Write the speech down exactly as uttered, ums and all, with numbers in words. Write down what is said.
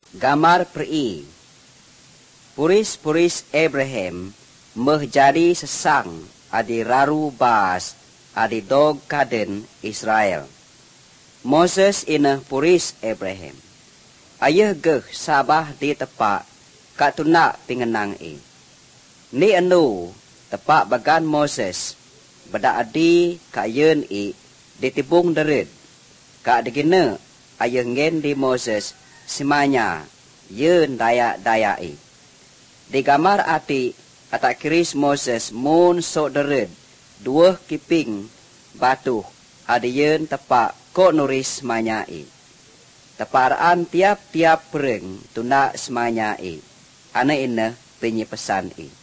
Gamar peri. Puris-puris Abraham meh jadi sesang adi raru bas adi dog kaden Israel. Moses ina puris Abraham. Ayah geh sabah di tepak kat tunak pingenang i. Ni anu tepak bagan Moses beda adi kak yen i ditibung derit. Kak digina ayah ngen di Moses simanya yen daya-daya i. Di gamar ati atak kiris Moses mun sok derit dua kiping batu adi yen tepak kok nuris semanyai. Teparaan tiap-tiap pereng tunak semanyai. Ana ina penyi pesan i.